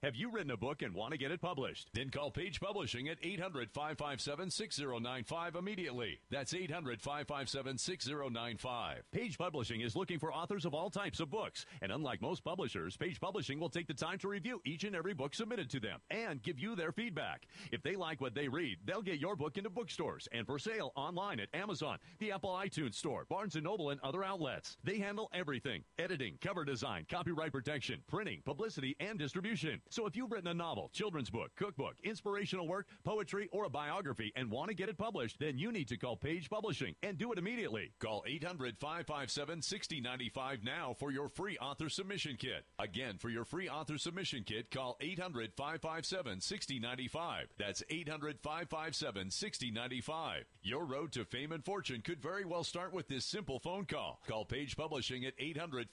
Have you written a book and want to get it published? Then call Page Publishing at 800-557-6095 immediately. That's 800-557-6095. Page Publishing is looking for authors of all types of books. And unlike most publishers, Page Publishing will take the time to review each and every book submitted to them and give you their feedback. If they like what they read, they'll get your book into bookstores and for sale online at Amazon, the Apple iTunes Store, Barnes & Noble, and other outlets. They handle everything: editing, cover design, copyright protection, printing, publicity, and distribution. So if you've written a novel, children's book, cookbook, inspirational work, poetry, or a biography and want to get it published, then you need to call Page Publishing and do it immediately. Call 800-557-6095 now for your free author submission kit. Again, for your free author submission kit, call 800-557-6095. That's 800-557-6095. Your road to fame and fortune could very well start with this simple phone call. Call Page Publishing at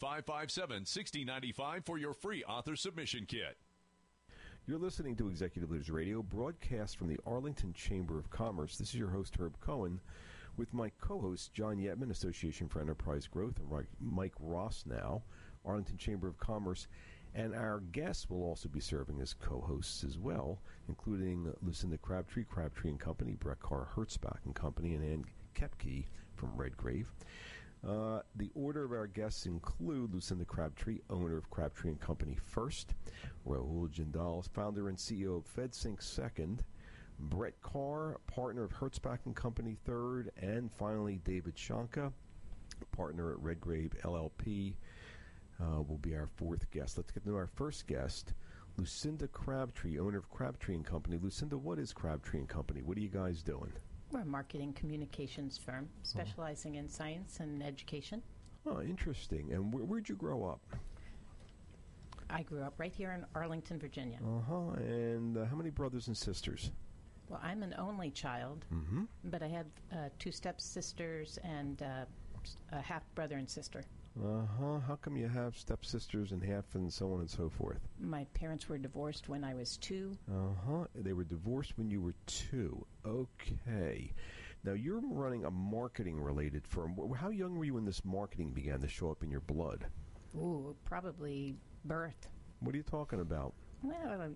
800-557-6095 for your free author submission kit. You're listening to Executive Leaders Radio, broadcast from the Arlington Chamber of Commerce. This is your host, Herb Cohen, with my co-host, John Yetman, Association for Enterprise Growth, and Mike Ross now, Arlington Chamber of Commerce. And our guests will also be serving as co-hosts as well, including Lucinda Crabtree, Crabtree & Company, Brett Carr, Hertzbach & Company, and Ann Kepke from Redgrave. The order of our guests include Lucinda Crabtree, owner of Crabtree & Company first, Rahul Jindal, founder and CEO of FedSync second, Brett Carr, partner of Hertzbach & Company third, and finally David Shanka, partner at Redgrave LLP, will be our fourth guest. Let's get to our first guest, Lucinda Crabtree, owner of Crabtree & Company. Lucinda, what is Crabtree & Company? What are you guys doing? We're a marketing communications firm specializing in science and education. Oh, interesting. And where'd you grow up? I grew up right here in Arlington, Virginia. And how many brothers and sisters? Well, I'm an only child, but I have two stepsisters and a half-brother and sister. How come you have stepsisters and half and so on and so forth? My parents were divorced when I was 2. They were divorced when you were 2. Okay. Now, you're running a marketing-related firm. How young were you when this marketing began to show up in your blood? Ooh, probably birth. What are you talking about? Well,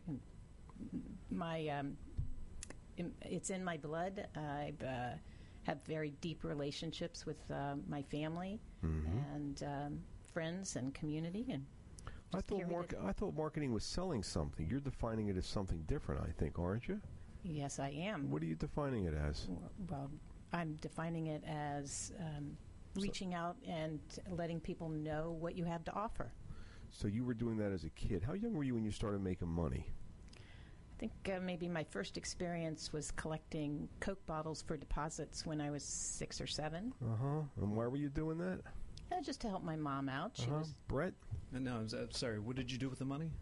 it's in my blood. I've have very deep relationships with my family and friends and community. And I thought marketing was selling something. You're defining it as something different, I think, aren't you? Yes, I am. What are you defining it as? Well, I'm defining it as reaching out and letting people know what you have to offer. So you were doing that as a kid. How young were you when you started making money? I think maybe my first experience was collecting Coke bottles for deposits when I was 6 or 7. And why were you doing that? Just to help my mom out. She was Brett? No, I'm sorry. What did you do with the money?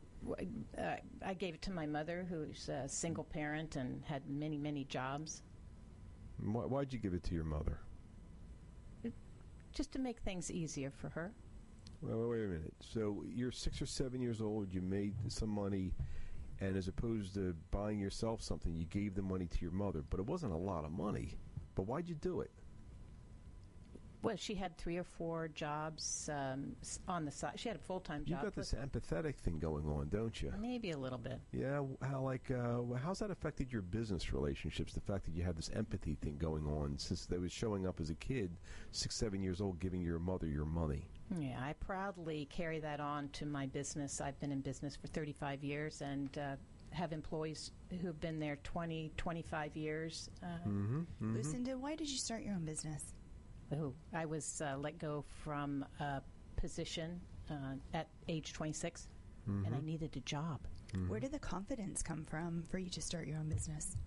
I gave it to my mother, who's a single parent and had many, many jobs. Why'd you give it to your mother? Just to make things easier for her. Well, wait a minute. So you're 6 or 7 years old. You made some money. And as opposed to buying yourself something, you gave the money to your mother. But it wasn't a lot of money. But why'd you do it? Well, she had 3 or 4 jobs on the side. She had a full-time job. You've got this empathetic thing going on, don't you? Maybe a little bit. Yeah. How's that affected your business relationships, the fact that you have this empathy thing going on since they was showing up as a kid, 6, 7 years old, giving your mother your money? Yeah, I proudly carry that on to my business. I've been in business for 35 years and have employees who have been there 20, 25 years. Lucinda, why did you start your own business? I was let go from a position at age 26, and I needed a job. Where did the confidence come from for you to start your own business?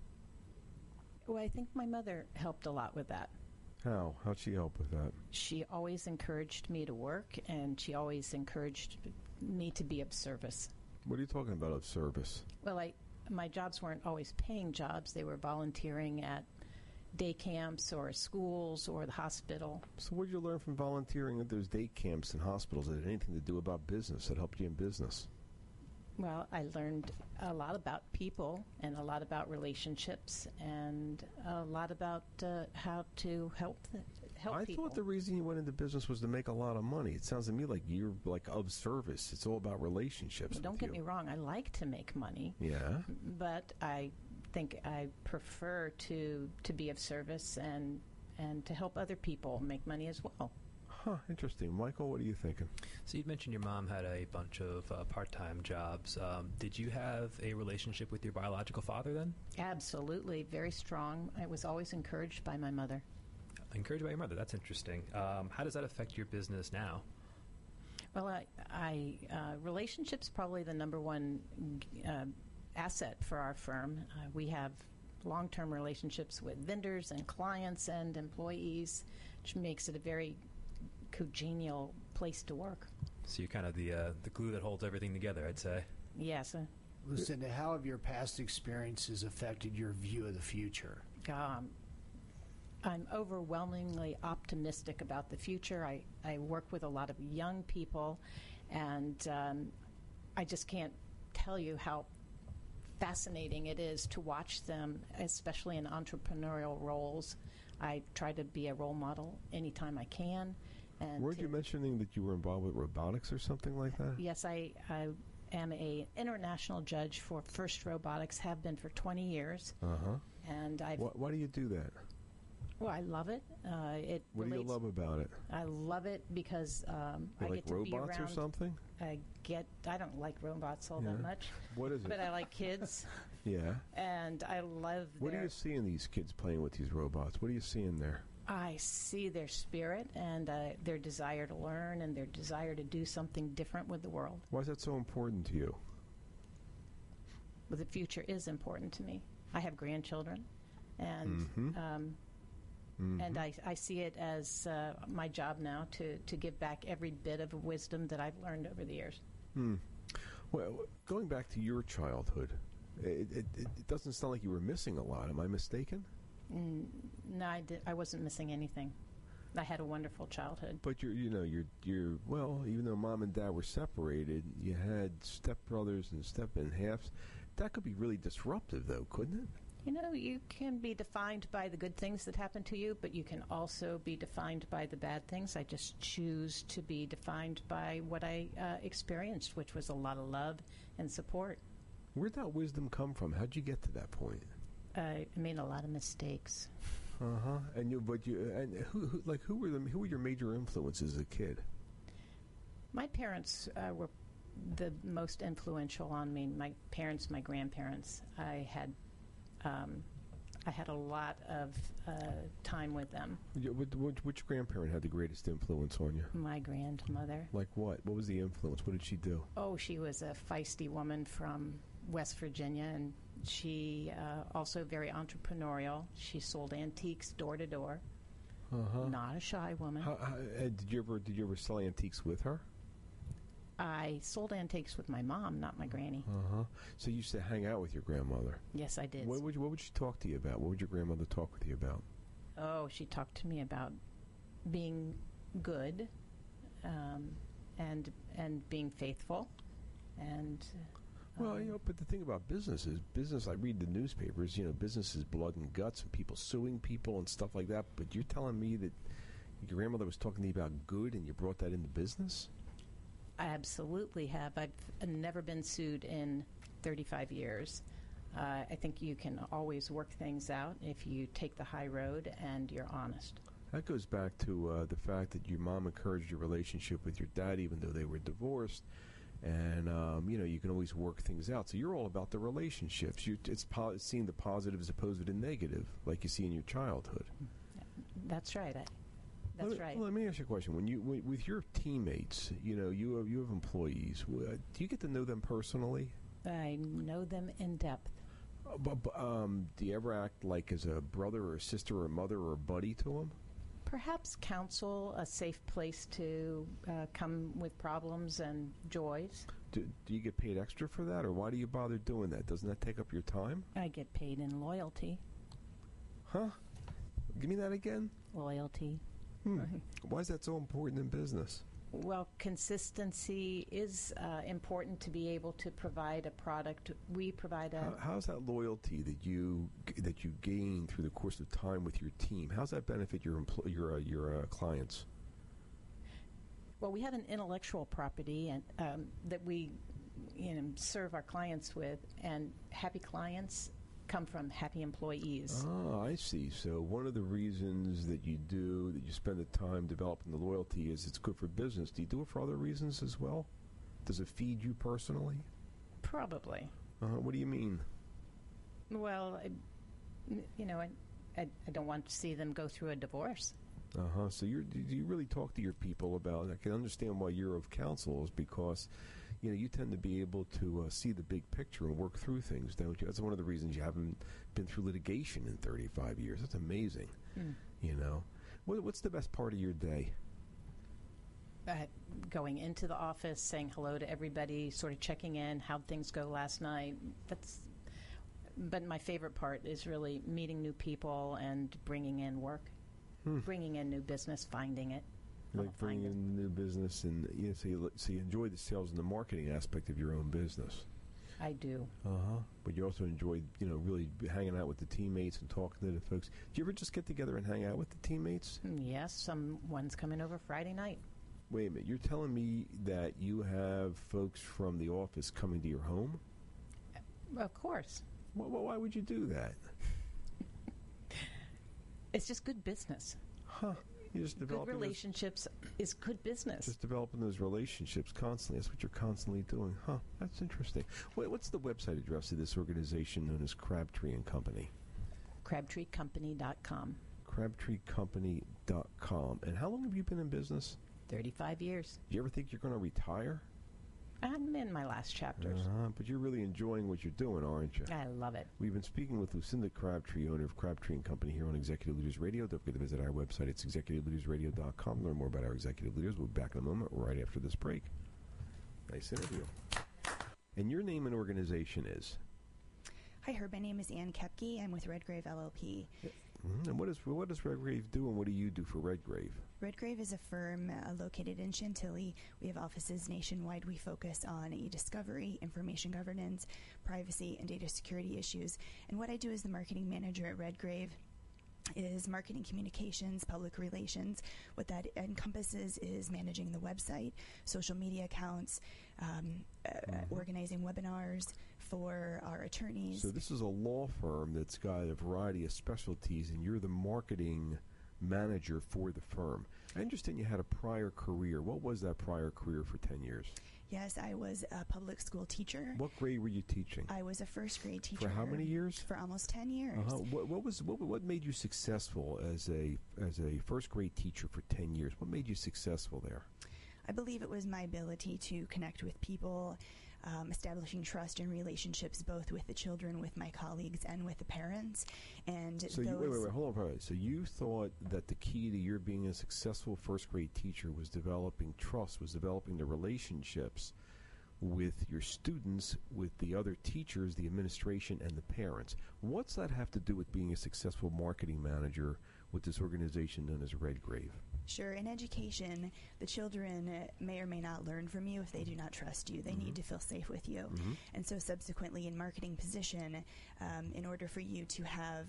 Well, I think my mother helped a lot with that. How? How'd she help with that? She always encouraged me to work, and she always encouraged me to be of service. What are you talking about, of service? Well, my jobs weren't always paying jobs. They were volunteering at day camps or schools or the hospital. So what did you learn from volunteering at those day camps and hospitals that had anything to do about business, that helped you in business? Well, I learned a lot about people and a lot about relationships and a lot about how to help help I people. thought the reason you went into business was to make a lot of money. It sounds to me like you're like of service. It's all about relationships. Don't get me wrong. I like to make money. Yeah. But I think I prefer to be of service and to help other people make money as well. Huh, interesting. Michael, what are you thinking? So you'd mentioned your mom had a bunch of part-time jobs. Did you have a relationship with your biological father then? Absolutely, very strong. I was always encouraged by my mother. Encouraged by your mother. That's interesting. How does that affect your business now? Well, relationships probably the number one asset for our firm. We have long-term relationships with vendors and clients and employees, which makes it a very congenial place to work. So you're kind of the glue that holds everything together, I'd say. Yes. Lucinda, how have your past experiences affected your view of the future? I'm overwhelmingly optimistic about the future. I work with a lot of young people, and I just can't tell you how fascinating it is to watch them, especially in entrepreneurial roles. I try to be a role model anytime I can. And Weren't you mentioning that you were involved with robotics or something like that? Yes, I am an international judge for FIRST Robotics, have been for 20 years. Uh-huh. And Why do you do that? Well, I love it. What do you love about it? I love it because I like get to be around. robots or something? I don't like robots all that much. What is it? But I like kids. Yeah. And I love What do you see in these kids playing with these robots? What do you see in there? I see their spirit and their desire to learn and their desire to do something different with the world. Why is that so important to you? Well, the future is important to me. I have grandchildren, and and I see it as my job now to give back every bit of wisdom that I've learned over the years. Well, going back to your childhood, it doesn't sound like you were missing a lot. Am I mistaken? No, I wasn't missing anything. I had a wonderful childhood. But you're well, even though mom and dad were separated, you had stepbrothers and step-in-halves. That could be really disruptive, though, couldn't it? You know, you can be defined by the good things that happen to you, but you can also be defined by the bad things. I just choose to be defined by what I experienced, which was a lot of love and support. Where'd that wisdom come from? How'd you get to that point? I made a lot of mistakes. And who were your major influences as a kid? My parents were the most influential on me. My parents, my grandparents. I had a lot of time with them. Which grandparent had the greatest influence on you? My grandmother. Like what? What was the influence? What did she do? Oh, she was a feisty woman from West Virginia, and she also very entrepreneurial. She sold antiques door to door. Not a shy woman. Did you ever sell antiques with her? I sold antiques with my mom, not my granny. So you used to hang out with your grandmother? Yes, I did. What would she talk to you about? What would your grandmother talk with you about? Oh, she talked to me about being good, and being faithful, and. Well, but the thing about business is, I read the newspapers, business is blood and guts and people suing people and stuff like that. But you're telling me that your grandmother was talking to you about good and you brought that into business? I absolutely have. I've never been sued in 35 years. I think you can always work things out if you take the high road and you're honest. That goes back to the fact that your mom encouraged your relationship with your dad even though they were divorced. And, you can always work things out. So you're all about the relationships. It's seeing the positive as opposed to the negative, like you see in your childhood. That's right. That's right. Well, let me ask you a question. With your teammates, you have employees. Do you get to know them personally? I know them in depth. Do you ever act like as a brother or a sister or a mother or a buddy to them? Perhaps counsel, a safe place to come with problems and joys. Do you get paid extra for that, or why do you bother doing that? Doesn't that take up your time? I get paid in loyalty. Huh? Give me that again? Loyalty. Why is that so important in business? Well, consistency is important to be able to provide a product. We provide a... How's that loyalty that you gain through the course of time with your team? How's that benefit your clients? Well, we have an intellectual property and that we serve our clients with, and happy clients come from happy employees. Ah, I see. So one of the reasons that you spend the time developing the loyalty is it's good for business. Do you do it for other reasons as well? Does it feed you personally? Probably. What do you mean? Well, I don't want to see them go through a divorce. So do you really talk to your people about? I can understand why you're of counsel, is because you tend to be able to see the big picture and work through things, don't you? That's one of the reasons you haven't been through litigation in 35 years. That's amazing. What's the best part of your day? Going into the office, saying hello to everybody, sort of checking in, how'd things go last night. But my favorite part is really meeting new people and bringing in work. Bringing in new business, finding it. Like bringing in new business, and so you enjoy the sales and the marketing aspect of your own business. I do. But you also enjoy, really hanging out with the teammates and talking to the folks. Do you ever just get together and hang out with the teammates? Yes, someone's coming over Friday night. Wait a minute, you're telling me that you have folks from the office coming to your home? Of course. Why would you do that? It's just good business. You just good relationships is good business. Just developing those relationships constantly. That's what you're constantly doing. That's interesting. What's the website address of this organization known as Crabtree & Company? CrabtreeCompany.com. CrabtreeCompany.com. And how long have you been in business? 35 years. Do you ever think you're going to retire? I'm in my last chapters. But you're really enjoying what you're doing, aren't you? I love it. We've been speaking with Lucinda Crabtree, owner of Crabtree & Company, here on Executive Leaders Radio. Don't forget to visit our website. It's executiveleadersradio.com. Learn more about our executive leaders. We'll be back in a moment right after this break. Nice interview. And your name and organization is? Hi, Herb. My name is Ann Kepke. I'm with Redgrave LLP. And what does Redgrave do, and what do you do for Redgrave? Redgrave is a firm located in Chantilly. We have offices nationwide. We focus on e-discovery, information governance, privacy, and data security issues. And what I do as the marketing manager at Redgrave is marketing communications, public relations. What that encompasses is managing the website, social media accounts, organizing webinars for our attorneys. So this is a law firm that's got a variety of specialties, and you're the marketing manager for the firm. I understand you had a prior career. What was that prior career for 10 years? Yes, I was a public school teacher. What grade were you teaching? I was a first grade teacher. For how many years? For almost 10 years. What made you successful as a first grade teacher for 10 years? What made you successful there? I believe it was my ability to connect with people, establishing trust and relationships both with the children, with my colleagues, and with the parents. And so wait, hold on. So you thought that the key to your being a successful first grade teacher was developing trust, was developing the relationships with your students, with the other teachers, the administration, and the parents. What's that have to do with being a successful marketing manager with this organization known as Redgrave? Sure. In education, the children may or may not learn from you if they do not trust you. They need to feel safe with you. And so subsequently in marketing position, in order for you to have...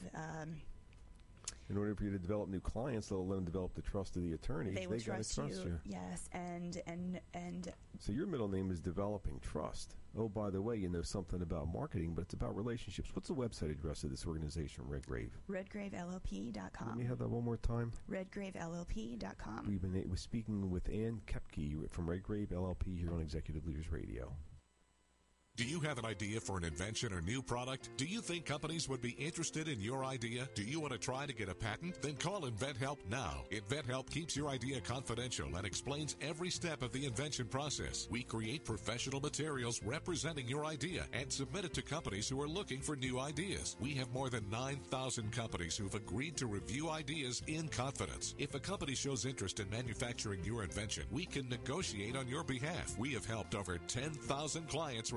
in order for you to develop new clients, they'll let them develop the trust of the attorneys. They will trust you. Yes. And so your middle name is Developing Trust. Oh, by the way, you know something about marketing, but it's about relationships. What's the website address of this organization, Redgrave? RedgraveLLP.com. Let me have that one more time. RedgraveLLP.com. We're speaking with Ann Kepke from Redgrave LLP here on Executive Leaders Radio. Do you have an idea for an invention or new product? Do you think companies would be interested in your idea? Do you want to try to get a patent? Then call InventHelp now. InventHelp keeps your idea confidential and explains every step of the invention process. We create professional materials representing your idea and submit it to companies who are looking for new ideas. We have more than 9,000 companies who've agreed to review ideas in confidence. If a company shows interest in manufacturing your invention, we can negotiate on your behalf. We have helped over 10,000 clients receive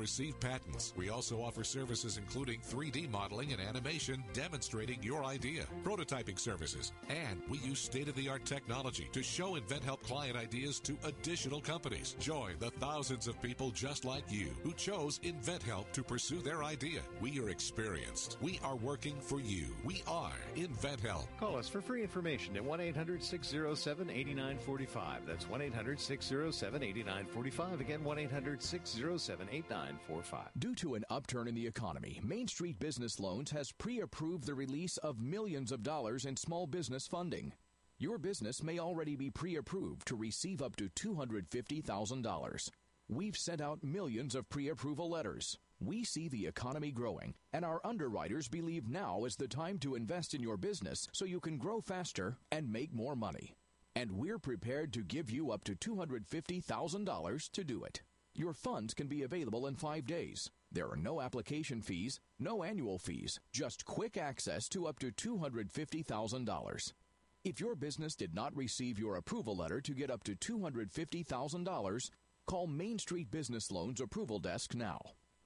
patents. We also offer services including 3D modeling and animation demonstrating your idea, prototyping services, and we use state-of-the-art technology to show InventHelp client ideas to additional companies. Join the thousands of people just like you who chose InventHelp to pursue their idea. We are experienced. We are working for you. We are InventHelp. Call us for free information at 1-800-607-8945. That's 1-800-607-8945. Again, 1-800-607-8945. Due to an upturn in the economy, Main Street Business Loans has pre-approved the release of millions of dollars in small business funding. Your business may already be pre-approved to receive up to $250,000. We've sent out millions of pre-approval letters. We see the economy growing, and our underwriters believe now is the time to invest in your business so you can grow faster and make more money. And we're prepared to give you up to $250,000 to do it. Your funds can be available in 5 days. There are no application fees, no annual fees, just quick access to up to $250,000. If your business did not receive your approval letter to get up to $250,000, call Main Street Business Loans Approval Desk now.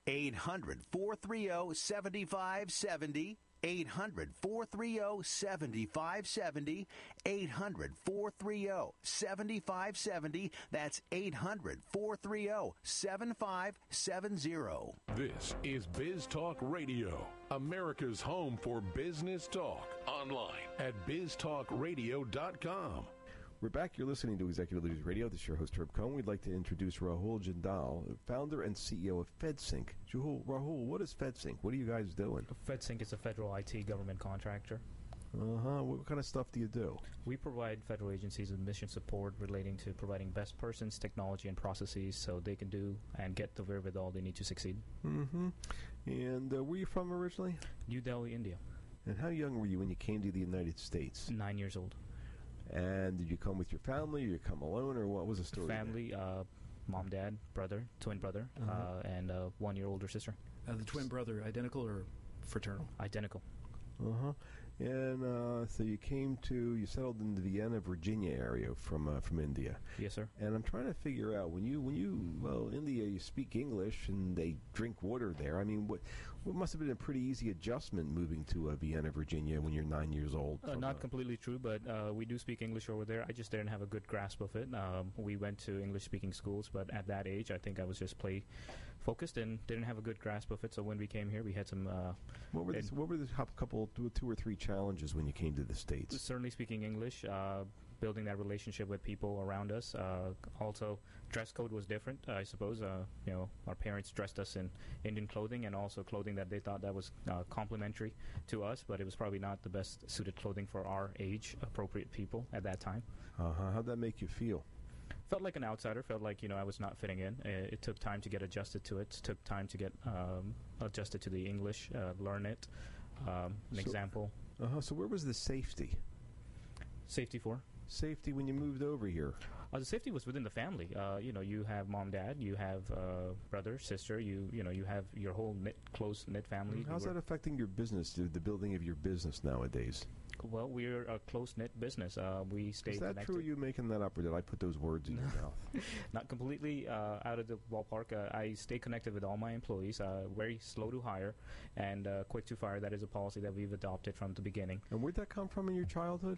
800-430-7570. 800-430-7570. 800-430-7570. That's 800-430-7570. This is Biz Talk Radio, America's home for business talk. Online at biztalkradio.com. We're back. You're listening to Executive Leaders Radio. This is your host, Herb Cohen. We'd like to introduce Rahul Jindal, founder and CEO of FedSync. Rahul, what is FedSync? What are you guys doing? FedSync is a federal IT government contractor. What kind of stuff do you do? We provide federal agencies with mission support relating to providing best persons, technology, and processes so they can do and get the wherewithal they need to succeed. Mm-hmm. And where are you from originally? New Delhi, India. And how young were you when you came to the United States? 9 years old. And did you come with your family, or you come alone, or what was the story? Family, mom, dad, brother, twin brother, and a 1 year older sister. The twin brother, identical or fraternal? Identical. And so you settled in the Vienna, Virginia area from India. Yes, sir. And I'm trying to figure out, when you India, you speak English and they drink water there. I mean, what must have been a pretty easy adjustment moving to Vienna, Virginia when you're 9 years old? Not completely true, but we do speak English over there. I just didn't have a good grasp of it. We went to English-speaking schools, but at that age, I think I was just play-focused and didn't have a good grasp of it. So when we came here, we had some... What were the couple, two or three challenges when you came to the States? Certainly speaking English, building that relationship with people around us. Also, dress code was different, I suppose. Our parents dressed us in Indian clothing, and also clothing that they thought that was complementary to us, but it was probably not the best suited clothing for our age-appropriate people at that time. How'd that make you feel? Felt like an outsider. Felt like I was not fitting in. It took time to get adjusted to it. It took time to get adjusted to the English, learn it. Example. So where was the safety? Safety for? Safety when you moved over here. The safety was within the family. You have mom, dad, you have brother, sister. You have your whole close-knit family. How's that affecting your business, the building of your business nowadays? Well, we're a close-knit business. We stay connected. Is that true? Are you making that up, or did I put those words in your mouth? Not completely out of the ballpark. I stay connected with all my employees. Very slow to hire and quick to fire. That is a policy that we've adopted from the beginning. And where'd that come from in your childhood?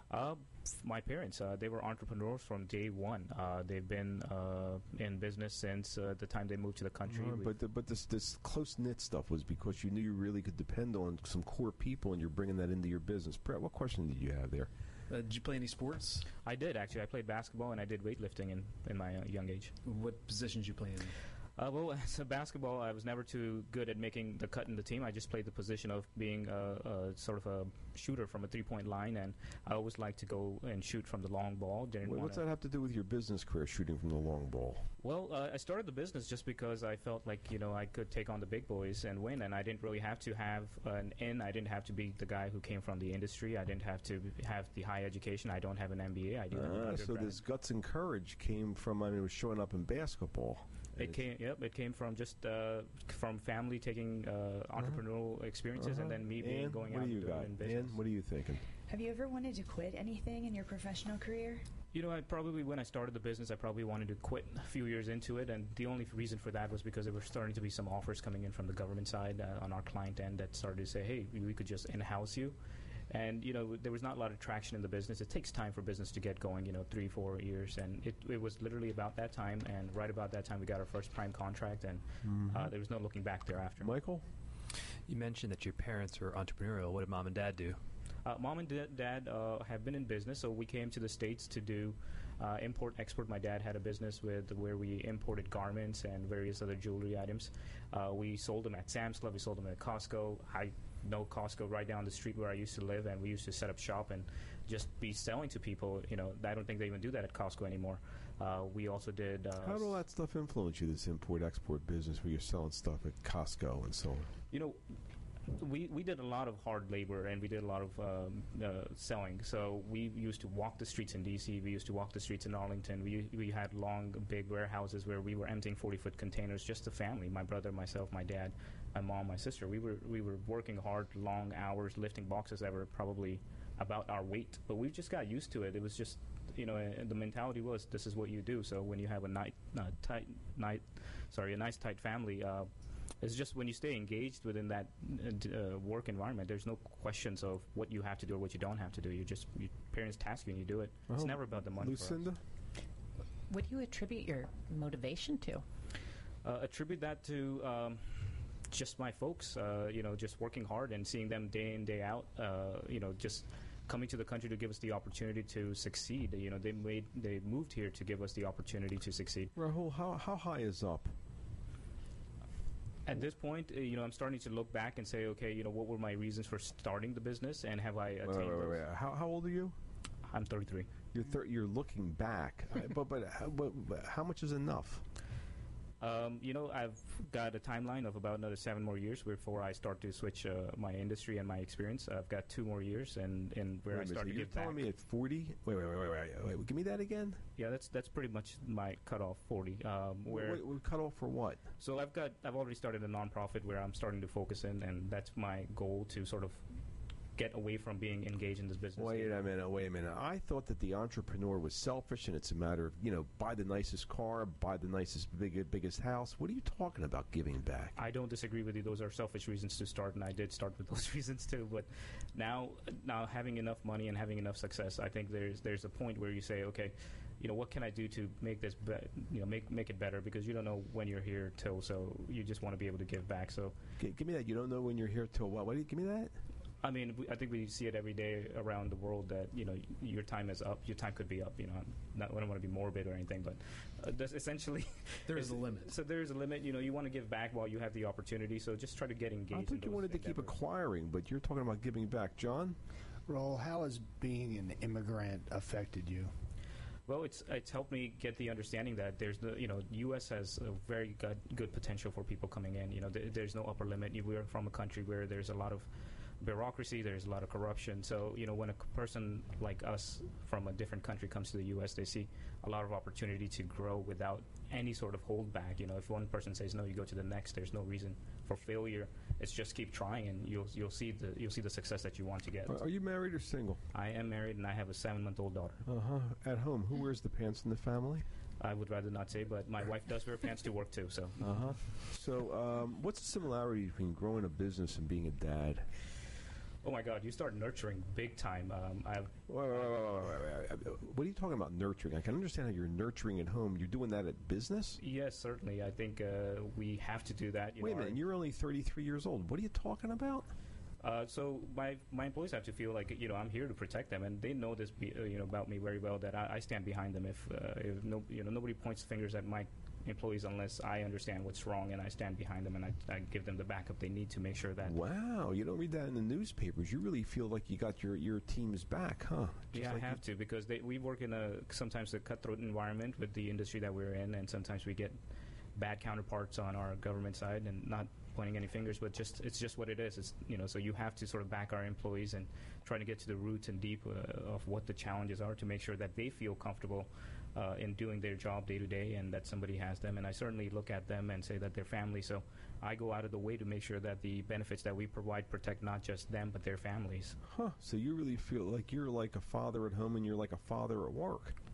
My parents, they were entrepreneurs from day one. They've been in business since the time they moved to the country. But this close-knit stuff was because you knew you really could depend on some core people, and you're bringing that into your business. Brett, what question did you have there? Did you play any sports? I did, actually. I played basketball, and I did weightlifting in my young age. What positions did you play in? Well, as a basketball, I was never too good at making the cut in the team. I just played the position of being a sort of a shooter from a three-point line, and I always liked to go and shoot from the long ball. What's that have to do with your business career, shooting from the long ball? Well, I started the business just because I felt like, I could take on the big boys and win, and I didn't really have to have an in. I didn't have to be the guy who came from the industry. I didn't have to have the high education. I don't have an MBA. I do have an undergrad. So this guts and courage came from, it was showing up in basketball. It came from just from family taking entrepreneurial experiences, and then me going out and doing business. Ann, what are you thinking? Have you ever wanted to quit anything in your professional career? You know, when I started the business, I probably wanted to quit a few years into it, and the only reason for that was because there were starting to be some offers coming in from the government side on our client end that started to say, hey, we could just in-house you. And, you know, there was not a lot of traction in the business. It takes time for business to get going, 3-4 years. And it was literally about that time, and right about that time we got our first prime contract, and there was no looking back thereafter. Michael? You mentioned that your parents were entrepreneurial. What did Mom and Dad do? Mom and Dad have been in business, so we came to the States to do import-export. My dad had a business where we imported garments and various other jewelry items. We sold them at Sam's Club. We sold them at Costco. I know Costco right down the street where I used to live, and we used to set up shop and just be selling to people. You know, I don't think they even do that at Costco anymore. We also did... How did all that stuff influence you, this import-export business where you're selling stuff at Costco and so on? You know, we did a lot of hard labor, and we did a lot of selling. So we used to walk the streets in D.C. We used to walk the streets in Arlington. We had long, big warehouses where we were emptying 40-foot containers, just the family, my brother, myself, my dad, my mom, my sister. We were working hard, long hours, lifting boxes that were probably about our weight. But we just got used to it. It was just, you know, the mentality was, this is what you do. So when you have a nice, tight family, it's just when you stay engaged within that work environment, there's no questions of what you have to do or what you don't have to do. Your parents task you and you do it. It's never about the money. Lucinda? What do you attribute your motivation to? Attribute that to just my folks, just working hard and seeing them day in, day out, just coming to the country to give us the opportunity to succeed. You know, they moved here to give us the opportunity to succeed. Rahul, how high is up? At this point, I'm starting to look back and say, okay, what were my reasons for starting the business, and have I attained those? Wait. How old are you? I'm 33. You're looking back, but how much is enough? I've got a timeline of about another 7 more years before I start to switch my industry and my experience. I've got 2 more years, and where I start to give back. You're telling me at 40? Wait. Give me that again. Yeah, that's pretty much my cutoff, 40. Cutoff for what? So I've already started a nonprofit where I'm starting to focus in, and that's my goal, to sort of get away from being engaged in this business. Wait a minute. I thought that the entrepreneur was selfish, and it's a matter of, buy the nicest car, buy the nicest, biggest house. What are you talking about giving back? I don't disagree with you. Those are selfish reasons to start, and I did start with those reasons too. But now having enough money and having enough success, I think there's a point where you say, okay, what can I do to make this, make it better? Because you don't know when you're here till, so you just want to be able to give back. So give me that. You don't know when you're here till what? What do you give me that? I mean, I think we see it every day around the world that, your time is up. Your time could be up. I don't want to be morbid or anything, but that's essentially... There is a limit. So there is a limit. You want to give back while you have the opportunity, so just try to get engaged. I think you wanted to keep acquiring, but you're talking about giving back. John? Raul, how has being an immigrant affected you? Well, it's helped me get the understanding that there's U.S. has a very good potential for people coming in. There's no upper limit. We're from a country where there's a lot of bureaucracy, there's a lot of corruption. So, when a person like us from a different country comes to the U.S., they see a lot of opportunity to grow without any sort of holdback. If one person says no, you go to the next. There's no reason for failure. It's just keep trying, and you'll see the success that you want to get. Are you married or single? I am married, and I have a 7-month-old daughter. At home, who wears the pants in the family? I would rather not say, but my wife does wear pants to work too. So. So, what's the similarity between growing a business and being a dad? Oh my God! You start nurturing big time. What are you talking about nurturing? I can understand how you're nurturing at home. You're doing that at business? Yes, certainly. I think we have to do that. Wait a minute. You're only 33 years old. What are you talking about? So my employees have to feel like I'm here to protect them, and they know this about me very well, that I stand behind them. If nobody points fingers at my employees unless I understand what's wrong, and I stand behind them, and I give them the backup they need to make sure that. Wow, you don't read that in the newspapers. You really feel like you got your team's back, huh? Yeah, like I have to, because we work in sometimes a cutthroat environment with the industry that we're in, and sometimes we get bad counterparts on our government side, and not pointing any fingers, but it's just what it is. It's so you have to sort of back our employees and try to get to the roots and deep of what the challenges are to make sure that they feel comfortable in doing their job day to day, and that somebody has them. And I certainly look at them and say that they're family, so I go out of the way to make sure that the benefits that we provide protect not just them but their families. So you really feel like you're like a father at home and you're like a father at work.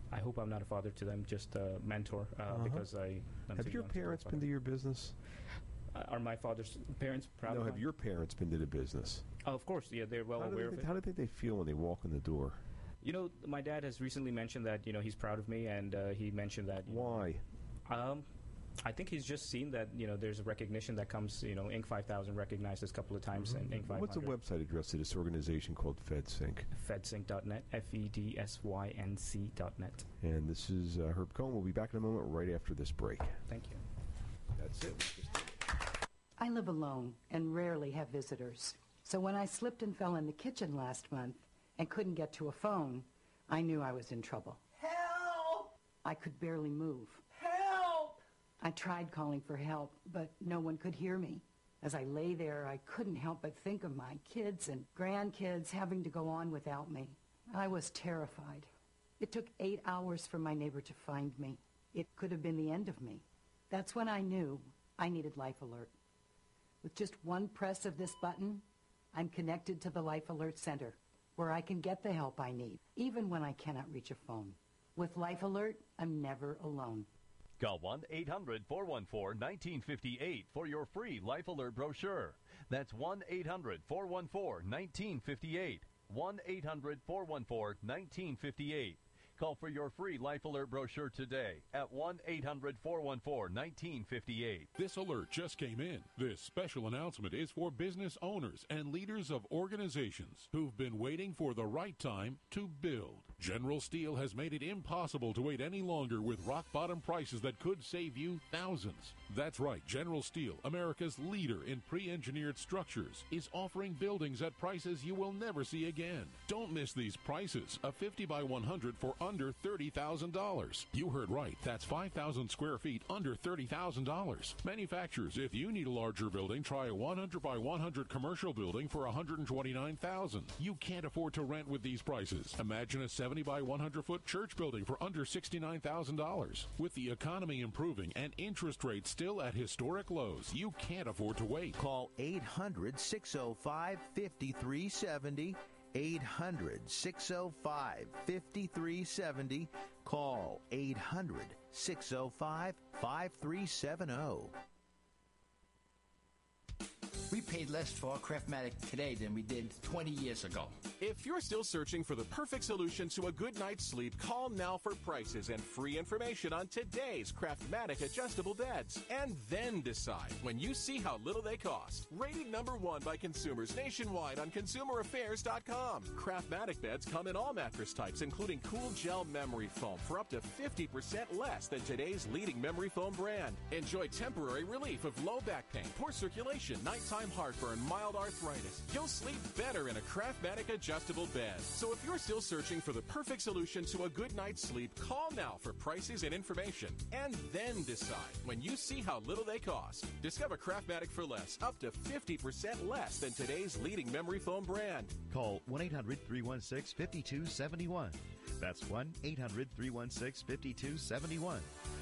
I hope I'm not a father to them, just a mentor, because I'm Have too your young to be a parents father. been to your business? Are my father's parents proud No, of have mine? your parents been to the business? Oh, of course, yeah, they're well aware of it. How do they feel when they walk in the door? You know, my dad has recently mentioned that, you know, he's proud of me, and he mentioned that... Why? I think he's just seen that, you know, there's a recognition that comes, you know, Inc. 5000 recognized us a couple of times, and Inc. 500. What's the website address to this organization called FedSync? FedSync.net, FEDSYNC.net. And this is Herb Cohen. We'll be back in a moment right after this break. Thank you. That's it. I live alone and rarely have visitors. So when I slipped and fell in the kitchen last month and couldn't get to a phone, I knew I was in trouble. Help! I could barely move. Help! I tried calling for help, but no one could hear me. As I lay there, I couldn't help but think of my kids and grandkids having to go on without me. I was terrified. It took 8 hours for my neighbor to find me. It could have been the end of me. That's when I knew I needed Life Alert. With just one press of this button, I'm connected to the Life Alert Center, where I can get the help I need, even when I cannot reach a phone. With Life Alert, I'm never alone. Call 1-800-414-1958 for your free Life Alert brochure. That's 1-800-414-1958. 1-800-414-1958. Call for your free Life Alert brochure today at 1-800-414-1958. This alert just came in. This special announcement is for business owners and leaders of organizations who've been waiting for the right time to build. General Steel has made it impossible to wait any longer with rock-bottom prices that could save you thousands. That's right, General Steel, America's leader in pre-engineered structures, is offering buildings at prices you will never see again. Don't miss these prices. A 50 by 100 for under $30,000. You heard right. That's 5,000 square feet under $30,000. Manufacturers, if you need a larger building, try a 100 by 100 commercial building for $129,000. You can't afford to rent with these prices. Imagine a 70 by 100 foot church building for under $69,000. With the economy improving and interest rates still at historic lows, you can't afford to wait. Call 800-605-5370. 800-605-5370. Call 800-605-5370. We paid less for our Craftmatic today than we did 20 years ago. If you're still searching for the perfect solution to a good night's sleep, call now for prices and free information on today's Craftmatic adjustable beds. And then decide when you see how little they cost. Rated #1 by consumers nationwide on ConsumerAffairs.com. Craftmatic beds come in all mattress types, including cool gel memory foam for up to 50% less than today's leading memory foam brand. Enjoy temporary relief of low back pain, poor circulation, nighttime heartburn, mild arthritis. You'll sleep better in a Craftmatic adjustable bed. So if you're still searching for the perfect solution to a good night's sleep, call now for prices and information. And then decide when you see how little they cost. Discover Craftmatic for less, up to 50% less than today's leading memory foam brand. Call 1-800-316-5271. That's 1-800-316-5271.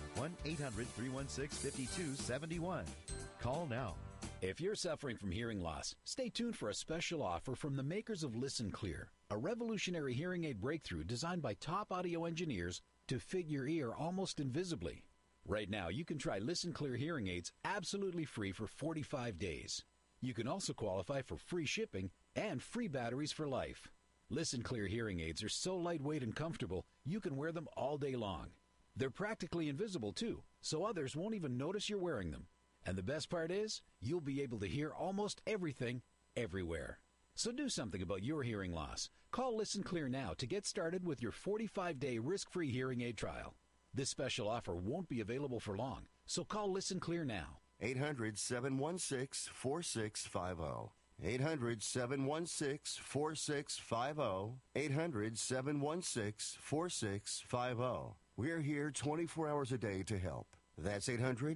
1-800-316-5271. Call now. If you're suffering from hearing loss, stay tuned for a special offer from the makers of Listen Clear, a revolutionary hearing aid breakthrough designed by top audio engineers to fit your ear almost invisibly. Right now, you can try Listen Clear hearing aids absolutely free for 45 days. You can also qualify for free shipping and free batteries for life. Listen Clear hearing aids are so lightweight and comfortable, you can wear them all day long. They're practically invisible, too, so others won't even notice you're wearing them. And the best part is, you'll be able to hear almost everything, everywhere. So do something about your hearing loss. Call Listen Clear now to get started with your 45-day risk-free hearing aid trial. This special offer won't be available for long, so call Listen Clear now. 800-716-4650. 800-716-4650. 800-716-4650. We're here 24 hours a day to help. That's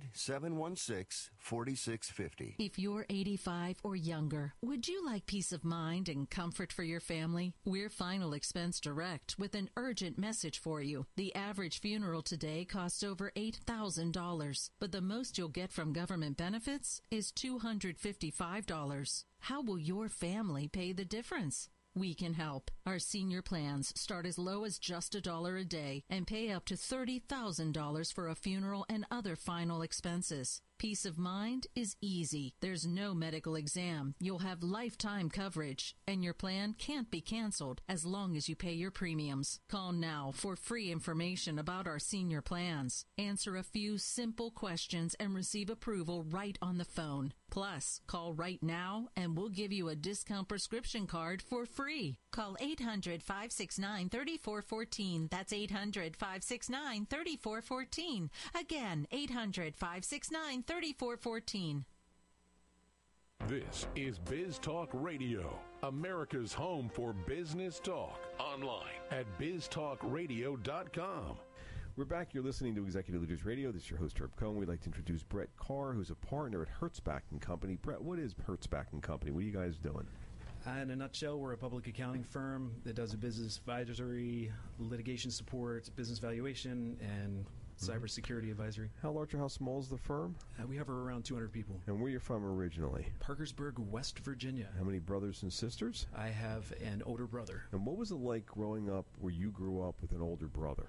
800-716-4650. If you're 85 or younger, would you like peace of mind and comfort for your family? We're Final Expense Direct with an urgent message for you. The average funeral today costs over $8,000, but the most you'll get from government benefits is $255. How will your family pay the difference? we can help. Our senior plans start as low as just $1 a day and pay up to $30,000 for a funeral and other final expenses. Peace of mind is easy. There's no medical exam. You'll have lifetime coverage, and your plan can't be canceled as long as you pay your premiums. Call now for free information about our senior plans. Answer a few simple questions and receive approval right on the phone. Plus, call right now and we'll give you a discount prescription card for free. Call 800-569-3414. That's 800-569-3414. Again, 800-569-3414. This is Biz Talk Radio, America's home for business talk. Online at biztalkradio.com. We're back. You're listening to Executive Leaders Radio. This is your host, Herb Cohen. We'd like to introduce Brett Carr, who's a partner at Hertzbach & Company. Brett, what is Hertzbach & Company? What are you guys doing? In a nutshell, we're a public accounting firm that does a business advisory, litigation support, business valuation, and cybersecurity advisory. How large or how small is the firm? We have around 200 people. And where are you from originally? Parkersburg, West Virginia. How many brothers and sisters? I have an older brother. And what was it like growing up where you grew up with an older brother?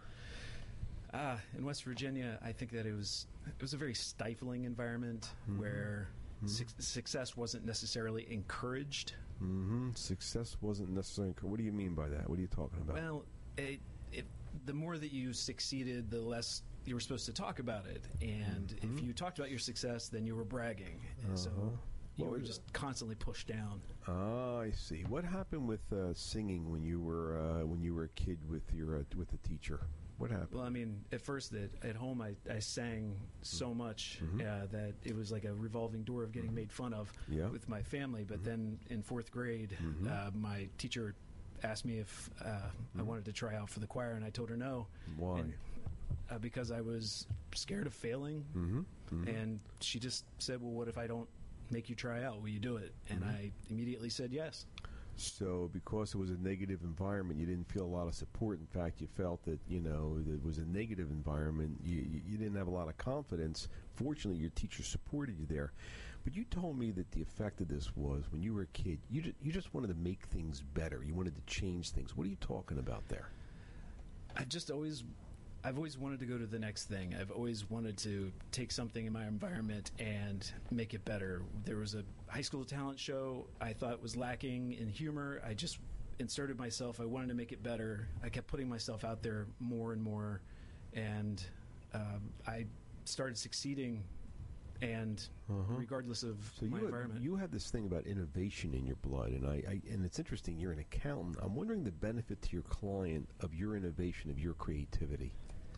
In West Virginia, I think that it was a very stifling environment where success wasn't necessarily encouraged. Success wasn't necessarily encouraged. What do you mean by that? What are you talking about? Well, the more that you succeeded, the less you were supposed to talk about it. And if you talked about your success, then you were bragging. And so you were just constantly pushed down. I see. What happened with singing when you were a kid with the teacher? What happened? Well, I mean, at first at home I sang so much that it was like a revolving door of getting made fun of with my family. But then in fourth grade, my teacher asked me if I wanted to try out for the choir, and I told her no. Why? And, because I was scared of failing. And she just said, well, what if I don't make you try out? Will you do it? And I immediately said yes. So because it was a negative environment, you didn't feel a lot of support. In fact, you felt that, that it was a negative environment. You didn't have a lot of confidence. Fortunately, your teacher supported you there. But you told me that the effect of this was when you were a kid, you just wanted to make things better. You wanted to change things. What are you talking about there? I've always wanted to go to the next thing. I've always wanted to take something in my environment and make it better. There was a high school talent show I thought was lacking in humor. I just inserted myself. I wanted to make it better. I kept putting myself out there more and more, and I started succeeding, and regardless of my environment. You have this thing about innovation in your blood, and and it's interesting. You're an accountant. I'm wondering the benefit to your client of your innovation, of your creativity.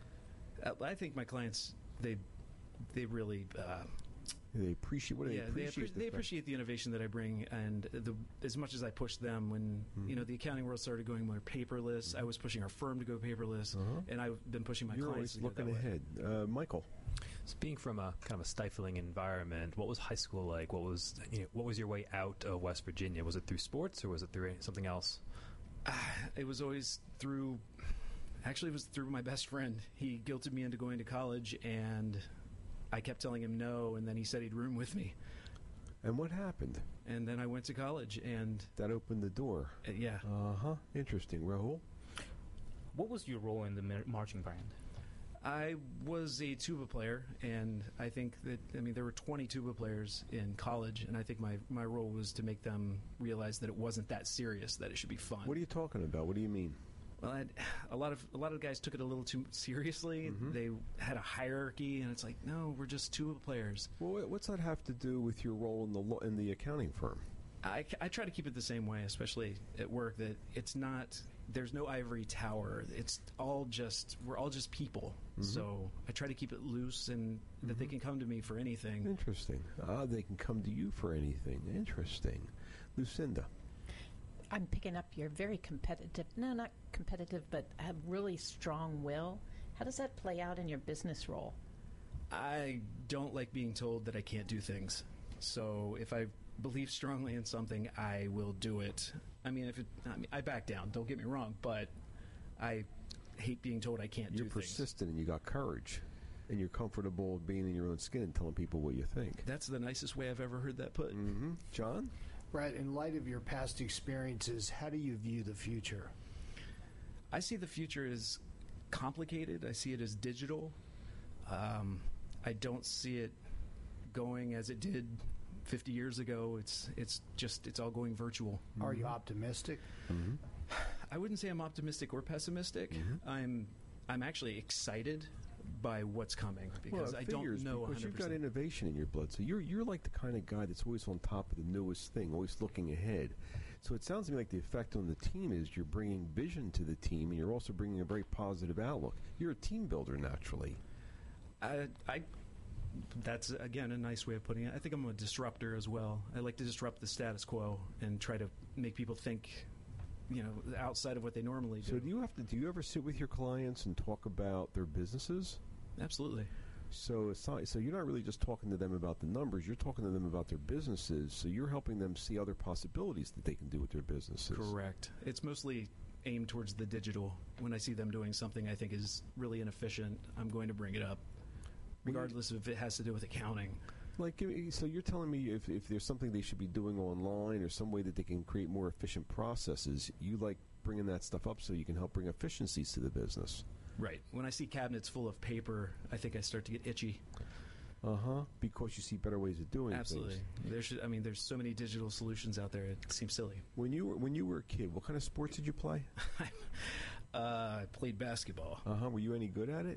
I think my clients, they really they appreciate what they appreciate. They appreciate the innovation that I bring, and as much as I push them. When the accounting world started going more paperless, I was pushing our firm to go paperless, and I've been pushing my clients. You're always looking ahead, Michael. So being from a kind of a stifling environment, what was high school like? What was your way out of West Virginia? Was it through sports or was it through something else? It was always through. Actually, it was through my best friend. He guilted me into going to college, and I kept telling him no, and then he said he'd room with me. And what happened? And then I went to college, and that opened the door. Yeah. Interesting. Rahul? What was your role in the marching band? I was a tuba player, and I think that, there were 20 tuba players in college, and I think my role was to make them realize that it wasn't that serious, that it should be fun. What are you talking about? What do you mean? Well, a lot of guys took it a little too seriously. They had a hierarchy, and it's like, no, we're just tuba players. Well, what's that have to do with your role in the accounting firm? I try to keep it the same way, especially at work. That it's not. There's no ivory tower. We're all just people. So I try to keep it loose, and that they can come to me for anything. Interesting. They can come to you for anything. Interesting. Lucinda. I'm picking up your very competitive, no, not competitive, but have really strong will. How does that play out in your business role? I don't like being told that I can't do things. So if I believe strongly in something, I will do it. I back down, don't get me wrong, but I hate being told I can't do things. You're persistent and you got courage. And you're comfortable being in your own skin and telling people what you think. That's the nicest way I've ever heard that put. John? Brett, in light of your past experiences, how do you view the future? I see the future as complicated. I see it as digital. I don't see it going as it did 50 years ago. It's all going virtual. Are you optimistic? Mm-hmm. I wouldn't say I'm optimistic or pessimistic. Mm-hmm. I'm actually excited by what's coming because I don't know 100%. Because you've got innovation in your blood, so you're like the kind of guy that's always on top of the newest thing, always looking ahead. So it sounds to me like the effect on the team is you're bringing vision to the team, and you're also bringing a very positive outlook. You're a team builder naturally. That's, again, a nice way of putting it. I think I'm a disruptor as well. I like to disrupt the status quo and try to make people think, outside of what they normally do. So do you ever sit with your clients and talk about their businesses? Absolutely. So you're not really just talking to them about the numbers, you're talking to them about their businesses, so you're helping them see other possibilities that they can do with their businesses. Correct. It's mostly aimed towards the digital. When I see them doing something I think is really inefficient, I'm going to bring it up, regardless if it has to do with accounting. So you're telling me if there's something they should be doing online or some way that they can create more efficient processes, you like bringing that stuff up so you can help bring efficiencies to the business. Right. When I see cabinets full of paper, I think I start to get itchy. Because you see better ways of doing Absolutely. things. There's so many digital solutions out there. It seems silly. When you were a kid, what kind of sports did you play? I played basketball. Were you any good at it?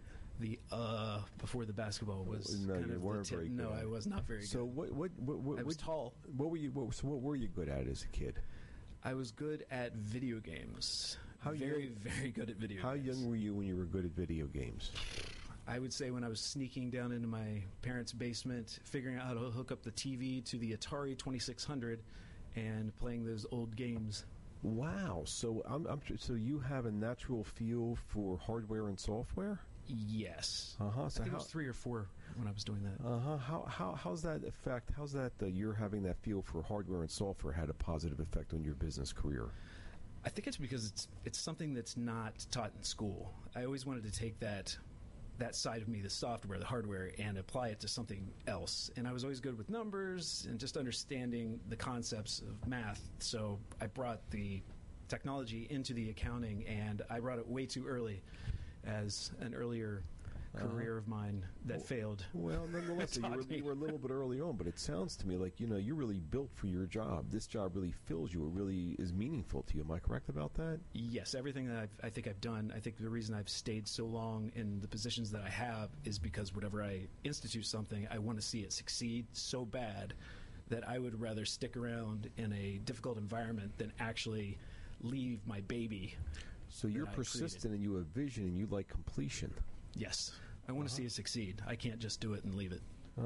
Before the basketball was you weren't very good. No, I was not very good. So what I was tall. What were you good at as a kid? I was good at video games. Very good at video games. How young were you when you were good at video games? I would say when I was sneaking down into my parents' basement, figuring out how to hook up the TV to the Atari 2600 and playing those old games. Wow. So so you have a natural feel for hardware and software? Yes. So I think it was 3 or 4 when I was doing that. How's that affect? How's that you're having that feel for hardware and software had a positive effect on your business career? I think it's because it's something that's not taught in school. I always wanted to take that side of me, the software, the hardware, and apply it to something else. And I was always good with numbers and just understanding the concepts of math. So I brought the technology into the accounting, and I brought it way too early as an earlier career of mine that failed. Well, nonetheless, you were a little bit early on, but it sounds to me like, you're really built for your job. This job really fills you. It really is meaningful to you. Am I correct about that? Yes. Everything that I think I've done, I think the reason I've stayed so long in the positions that I have is because whenever I institute something, I want to see it succeed so bad that I would rather stick around in a difficult environment than actually leave my baby. So you're persistent and you have vision and you like completion. Yes. I want to see it succeed. I can't just do it and leave it.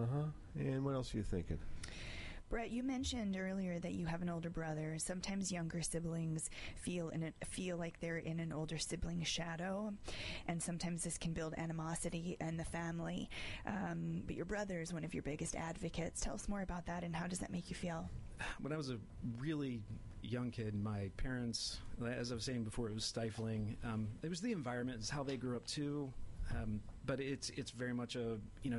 And what else are you thinking? Brett, you mentioned earlier that you have an older brother. Sometimes younger siblings feel like they're in an older sibling's shadow, and sometimes this can build animosity in the family. But your brother is one of your biggest advocates. Tell us more about that, and how does that make you feel? When I was a really young kid, my parents, as I was saying before, it was stifling. It was the environment, it's how they grew up too. But it's very much a,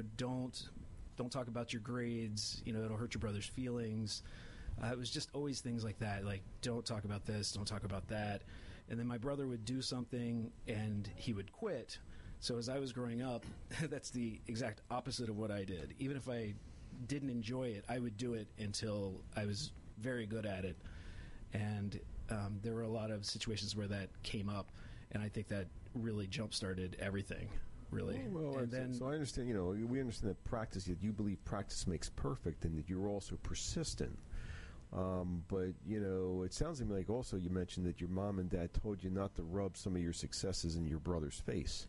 don't talk about your grades, it'll hurt your brother's feelings. It was just always things like that, like don't talk about this, don't talk about that. And then my brother would do something and he would quit. So as I was growing up, that's the exact opposite of what I did. Even if I didn't enjoy it, I would do it until I was very good at it. And there were a lot of situations where that came up, and I think that really jump-started everything, really. So I understand, we understand that practice, that you believe practice makes perfect and that you're also persistent. But, it sounds to me like also you mentioned that your mom and dad told you not to rub some of your successes in your brother's face.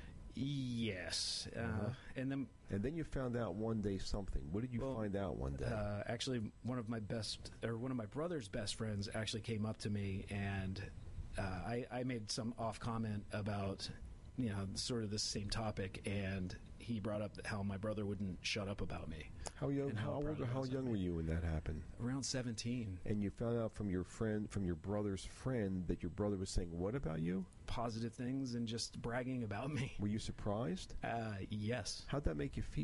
Yes. And then you found out one day something. What did you find out one day? Actually, one of my brother's best friends actually came up to me, and I made some off comment about, sort of the same topic, and he brought up how my brother wouldn't shut up about me. How young were you when that happened? Around 17. And you found out from your brother's friend, that your brother was saying what about you? Positive things and just bragging about me. Were you surprised? Yes. How'd that make you feel?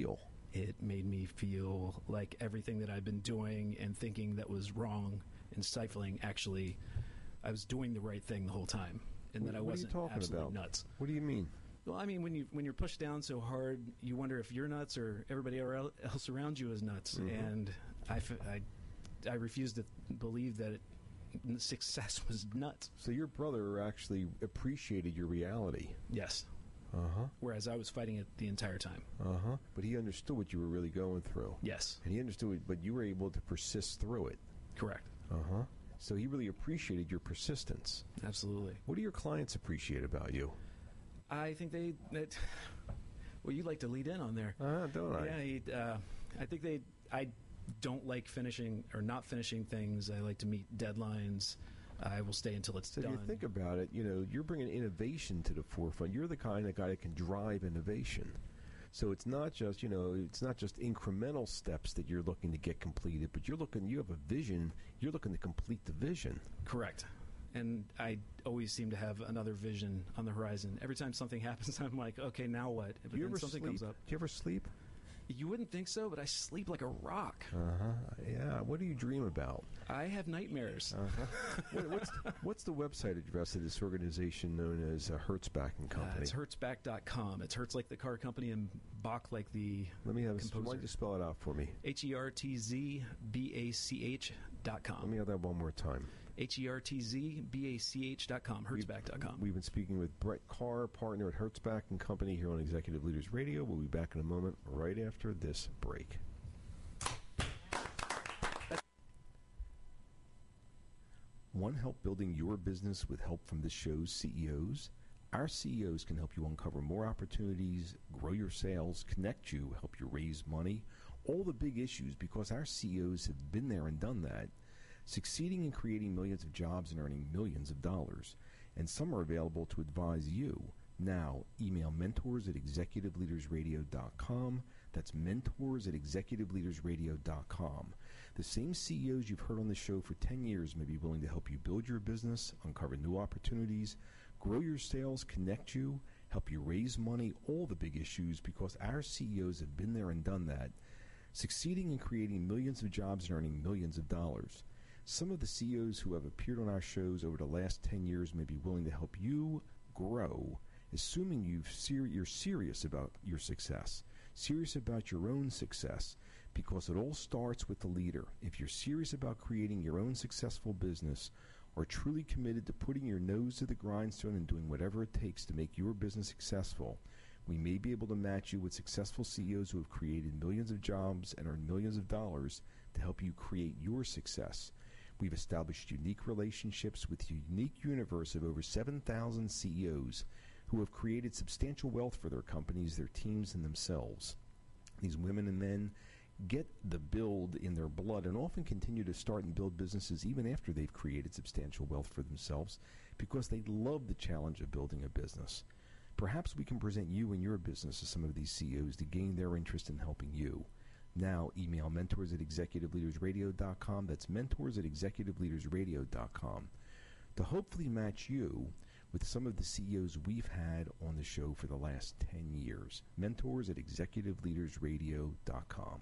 It made me feel like everything that I've been doing and thinking that was wrong and stifling, actually, I was doing the right thing the whole time, and that I wasn't absolutely nuts. What do you mean? Well, I mean, when you're pushed down so hard, you wonder if you're nuts or everybody else around you is nuts. Mm-hmm. And I refused to believe that success was nuts. So your brother actually appreciated your reality. Yes. Uh-huh. Whereas I was fighting it the entire time. Uh-huh. But he understood what you were really going through. Yes. And he understood it, but you were able to persist through it. Correct. Uh-huh. So he really appreciated your persistence. Absolutely. What do your clients appreciate about you? I think well, you like to lead in on there. Don't I? Yeah, I think I don't like finishing or not finishing things. I like to meet deadlines. I will stay until it's done. If you think about it, you're bringing innovation to the forefront. You're the kind of guy that can drive innovation. So it's not just, incremental steps that you're looking to get completed, but you have a vision. You're looking to complete the vision. Correct. And I always seem to have another vision on the horizon. Every time something happens, I'm like, okay, now what? But Do you then ever something sleep? comes up. Do you ever sleep? You wouldn't think so, but I sleep like a rock. Uh-huh. Yeah. What do you dream about? I have nightmares. Uh-huh. What's the website address of this organization known as Hertzbach & Company? It's Hertzbach.com. It's Hertz like the car company and Bach like the composer. Why don't you spell it out for me? HERTZBACH.com. Let me have that one more time. HERTZBACH.com, Hertzbach.com. We've been speaking with Brett Carr, partner at Hertzbach & Company here on Executive Leaders Radio. We'll be back in a moment right after this break. Want help building your business with help from this show's CEOs? Our CEOs can help you uncover more opportunities, grow your sales, connect you, help you raise money, all the big issues, because our CEOs have been there and done that, succeeding in creating millions of jobs and earning millions of dollars. And some are available to advise you. Now, email mentors@executiveleadersradio.com. That's mentors@executiveleadersradio.com. The same CEOs you've heard on the show for 10 years may be willing to help you build your business, uncover new opportunities, grow your sales, connect you, help you raise money, all the big issues, because our CEOs have been there and done that, succeeding in creating millions of jobs and earning millions of dollars. Some of the CEOs who have appeared on our shows over the last 10 years may be willing to help you grow, assuming you're serious about your success, serious about your own success, because it all starts with the leader. If you're serious about creating your own successful business, or truly committed to putting your nose to the grindstone and doing whatever it takes to make your business successful, we may be able to match you with successful CEOs who have created millions of jobs and earned millions of dollars to help you create your success. We've established unique relationships with a unique universe of over 7,000 CEOs who have created substantial wealth for their companies, their teams, and themselves. These women and men get the build in their blood and often continue to start and build businesses even after they've created substantial wealth for themselves because they love the challenge of building a business. Perhaps we can present you and your business to some of these CEOs to gain their interest in helping you. Now, email mentors@executiveleadersradio.com. That's mentors@executiveleadersradio.com to hopefully match you with some of the CEOs we've had on the show for the last 10 years. mentors@executiveleadersradio.com.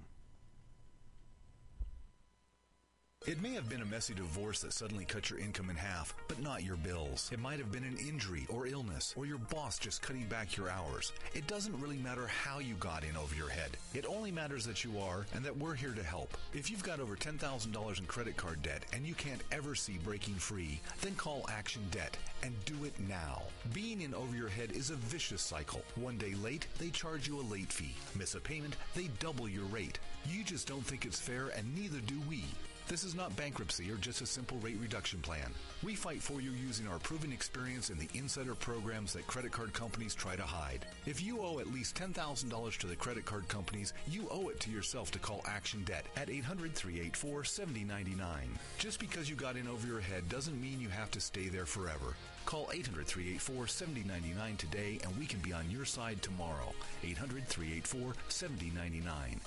It may have been a messy divorce that suddenly cut your income in half, but not your bills. It might have been an injury or illness, or your boss just cutting back your hours. It doesn't really matter how you got in over your head. It only matters that you are, and that we're here to help. If you've got over $10,000 in credit card debt and you can't ever see breaking free, then call Action Debt and do it now. Being in over your head is a vicious cycle. One day late, they charge you a late fee. Miss a payment, they double your rate. You just don't think it's fair, and neither do we. This is not bankruptcy or just a simple rate reduction plan. We fight for you using our proven experience in the insider programs that credit card companies try to hide. If you owe at least $10,000 to the credit card companies, you owe it to yourself to call Action Debt at 800-384-7099. Just because you got in over your head doesn't mean you have to stay there forever. Call 800-384-7099 today and we can be on your side tomorrow. 800-384-7099.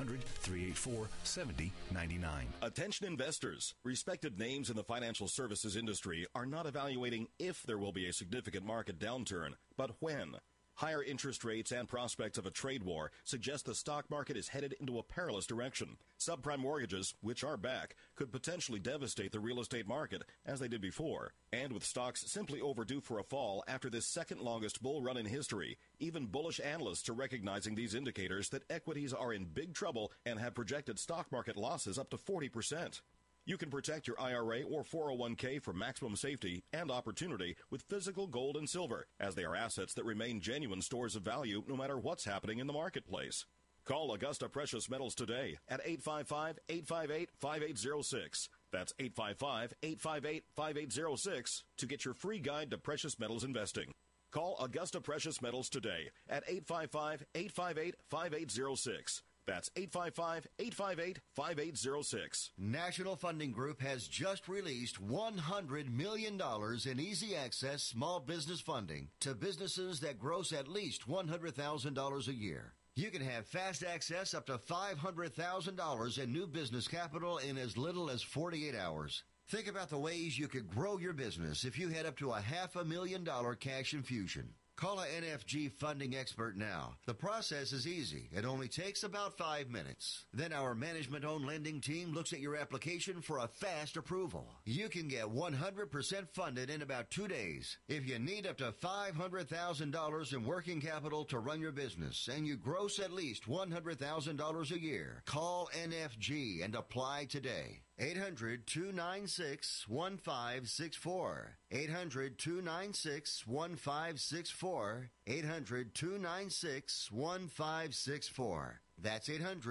800-384-7099. Attention investors. Respected names in the financial services industry are not evaluating if there will be a significant market downturn, but when. Higher interest rates and prospects of a trade war suggest the stock market is headed into a perilous direction. Subprime mortgages, which are back, could potentially devastate the real estate market, as they did before. And with stocks simply overdue for a fall after this second longest bull run in history, even bullish analysts are recognizing these indicators that equities are in big trouble and have projected stock market losses up to 40%. You can protect your IRA or 401k for maximum safety and opportunity with physical gold and silver, as they are assets that remain genuine stores of value no matter what's happening in the marketplace. Call Augusta Precious Metals today at 855-858-5806. That's 855-858-5806 to get your free guide to precious metals investing. Call Augusta Precious Metals today at 855-858-5806. That's 855-858-5806. National Funding Group has just released $100 million in easy access small business funding to businesses that gross at least $100,000 a year. You can have fast access up to $500,000 in new business capital in as little as 48 hours. Think about the ways you could grow your business if you had up to $500,000 cash infusion. Call a NFG funding expert now. The process is easy. It only takes about 5 minutes. Then our management-owned lending team looks at your application for a fast approval. You can get 100% funded in about 2 days. If you need up to $500,000 in working capital to run your business and you gross at least $100,000 a year, call NFG and apply today. 800-296-1564. 800-296-1564. 800-296-1564. That's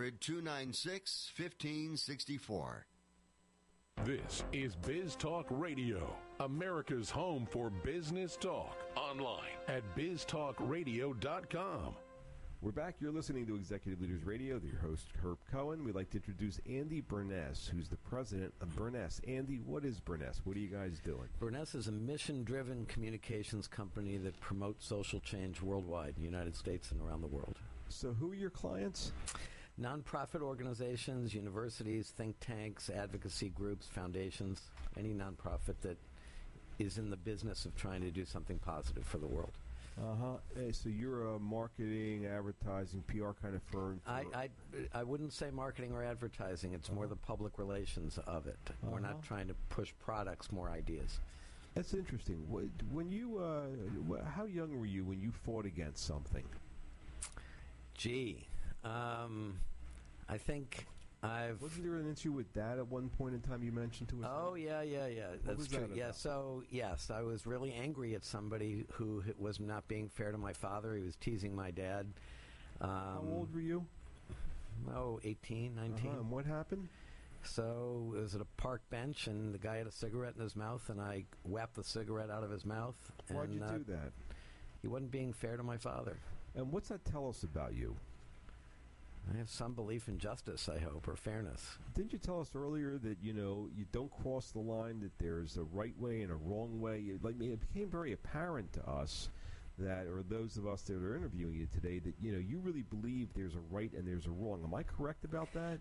800-296-1564. This is Biz Talk Radio, America's home for business talk. Online at biztalkradio.com. We're back. You're listening to Executive Leaders Radio. Your host, Herb Cohen. We'd like to introduce Andy Burness, who's the president of Burness. Andy, what is Burness? What are you guys doing? Burness is a mission-driven communications company that promotes social change worldwide, in the United States and around the world. So who are your clients? Nonprofit organizations, universities, think tanks, advocacy groups, foundations, any nonprofit that is in the business of trying to do something positive for the world. So you're a marketing, advertising, PR kind of firm? I wouldn't say marketing or advertising. It's more the public relations of it. We're not trying to push products, more ideas. That's interesting. When you, how young were you when you fought against something? Gee, I think Wasn't there an issue with that at one point in time you mentioned to us? Oh, yeah. That's true. Yeah, so, yes, I was really angry at somebody who was not being fair to my father. He was teasing my dad. How old were you? 18, 19. And what happened? So it was at a park bench, and the guy had a cigarette in his mouth, and I whapped the cigarette out of his mouth. Why'd you do that? He wasn't being fair to my father. And what's that tell us about you? I have some belief in justice, I hope, or fairness. Didn't you tell us earlier that, you don't cross the line, that there's a right way and a wrong way? It became very apparent to us that, or those of us that are interviewing you today, that, you really believe there's a right and there's a wrong. Am I correct about that?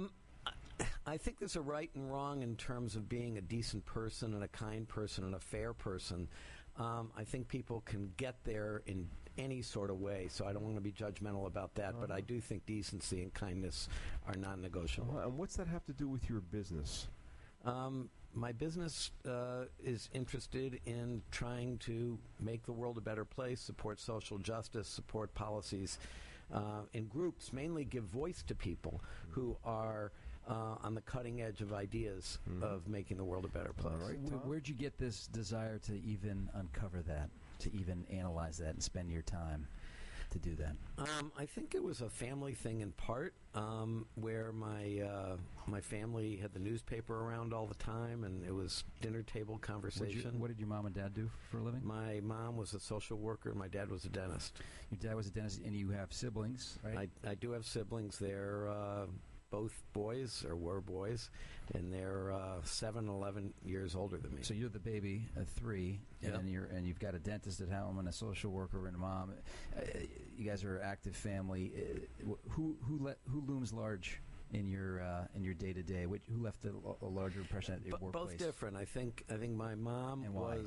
I think there's a right and wrong in terms of being a decent person and a kind person and a fair person. I think people can get there in any sort of way, so I don't want to be judgmental about that, but I do think decency and kindness are non-negotiable. And what's that have to do with your business? My business is interested in trying to make the world a better place, support social justice, support policies in groups, mainly give voice to people who are on the cutting edge of ideas of making the world a better place. Right, where'd you get this desire to even uncover that, to even analyze that and spend your time to do that? I think it was a family thing in part, where my family had the newspaper around all the time, and it was dinner table conversation. What did your mom and dad do for a living? My mom was a social worker, and my dad was a dentist. Your dad was a dentist, and you have siblings, right? I do have siblings. They're both boys, or were boys, and they're 7 and 11 years older than me. So you're the baby of 3, and you've got a dentist at home and a social worker and a mom. You guys are an active family. Who looms large in your day to day? Who left a larger impression at your workplace? Both different. I think my mom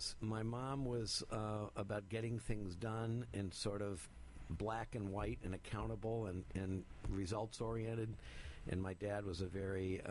was about getting things done in sort of black and white and accountable and results oriented, and my dad was a very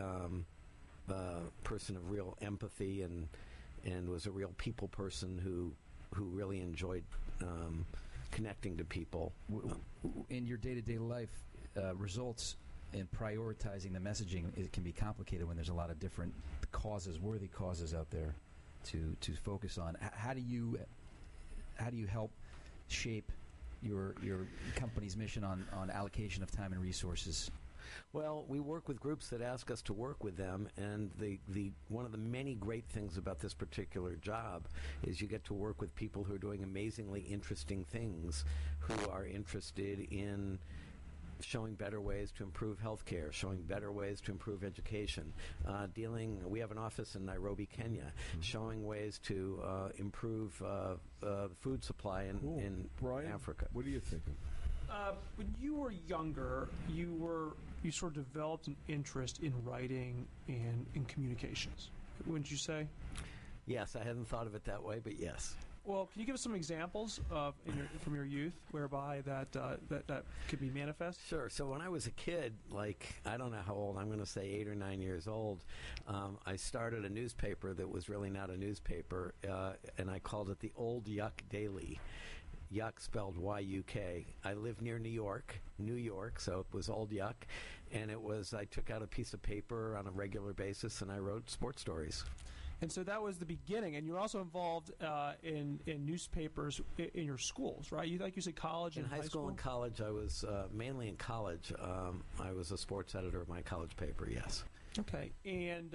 person of real empathy and was a real people person who really enjoyed connecting to people. In your day-to-day life, results and prioritizing the messaging, it can be complicated when there's a lot of different worthy causes out there to focus on. How do you help shape your company's mission on allocation of time and resources? Well, we work with groups that ask us to work with them, and the one of the many great things about this particular job is you get to work with people who are doing amazingly interesting things, who are interested in showing better ways to improve healthcare, showing better ways to improve education, we have an office in Nairobi, Kenya, showing ways to improve food supply in Brian, Africa. What are you thinking? When you were younger, you sort of developed an interest in writing and in communications, wouldn't you say? Yes, I hadn't thought of it that way, but yes. Well, can you give us some examples from your youth whereby that could be manifest? Sure. So when I was a kid, I don't know how old, I'm going to say 8 or 9 years old, I started a newspaper that was really not a newspaper, and I called it the Old Yuck Daily. Yuck spelled Y-U-K. I live near New York, so it was Old Yuck, and I took out a piece of paper on a regular basis and I wrote sports stories. And so that was the beginning, and you're also involved in newspapers in your schools, right? You said college and high school and college. I was mainly in college. I was a sports editor of my college paper. Yes. Okay, and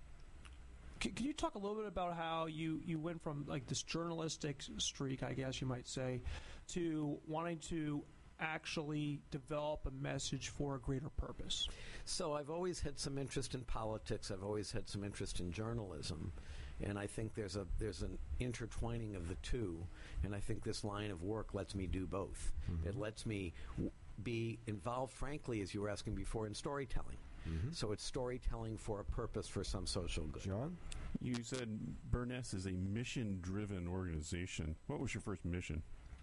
can you talk a little bit about how you went from this journalistic streak, I guess you might say, to wanting to actually develop a message for a greater purpose? So I've always had some interest in politics. I've always had some interest in journalism, and I think there's an intertwining of the two, and I think this line of work lets me do both. Mm-hmm. It lets me be involved, frankly, as you were asking before, in storytelling. Mm-hmm. So it's storytelling for a purpose, for some social good. John? You said Burness is a mission-driven organization. What was your first mission?